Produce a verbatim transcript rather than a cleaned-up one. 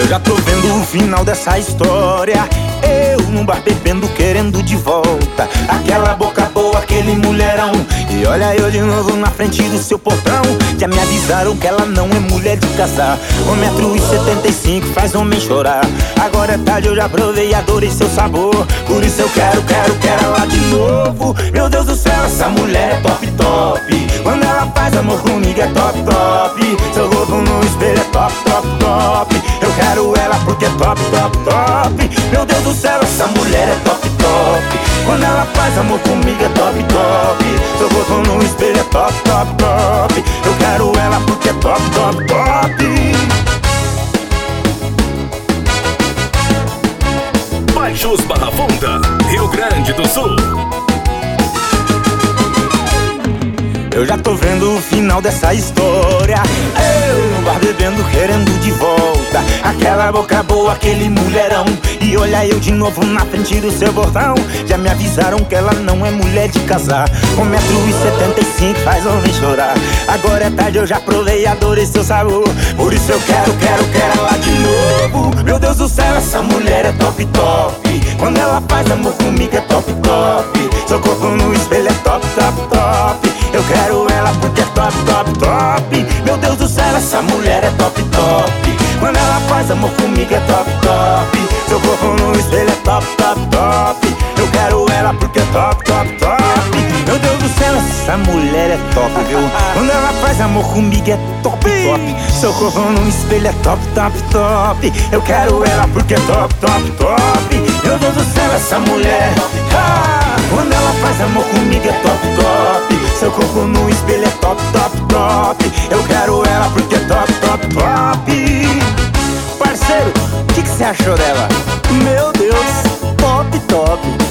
Eu já tô vendo o final dessa história. Eu num bar bebendo, querendo de volta aquela boca boa, aquele mulherão. E olha eu de novo na frente do seu portão. Já me avisaram que ela não é mulher de casar. Um metro e setenta e cinco faz homem chorar. Agora é tarde, eu já provei e adorei seu sabor. Por isso eu quero, quero, quero ela de novo. Meu Deus do céu, essa mulher é top, top. Quando ela faz amor comigo é top, top. Seu corpo no espelho é top, top, top. Eu quero ela porque é top, top, top. Meu Deus do céu, essa mulher é top, top. Quando ela faz amor comigo é top, top. Seu corpo no espelho é top, top, top. Eu quero ela porque é top, top, top. Baixos Barra Funda, Rio Grande do Sul. Eu já tô vendo o final dessa história. Eu no bar bebendo, querendo de volta aquela boca boa, aquele mulherão. E olha eu de novo na frente do seu portão. Já me avisaram que ela não é mulher de casar. Um metro e setenta e cinco faz homem chorar. Agora é tarde, eu já provei e adorei seu sabor. Por isso eu quero, quero, quero ela de novo. Meu Deus do céu, essa mulher é top, top. Quando ela faz amor comigo é top, top. Seu corpo no espelho é top, top, top. Eu quero ela porque é top, top, top. Meu Deus do céu, essa mulher é top, top. Quando ela faz amor comigo é top, top. Seu corpo no espelho é top, top, top. Eu quero ela porque é top, top, top. Meu Deus do céu, essa mulher é top, viu? Quando ela faz amor comigo é top, top. Seu corpo no espelho é top, top, top. Eu quero ela porque é top, top, top. Meu Deus do céu, essa mulher ah, quando ela faz amor comigo é top, top. Seu corpo no espelho é top, top, top. Eu quero ela porque é top, top, top. Parceiro, o que que você achou dela? Meu Deus, top, top.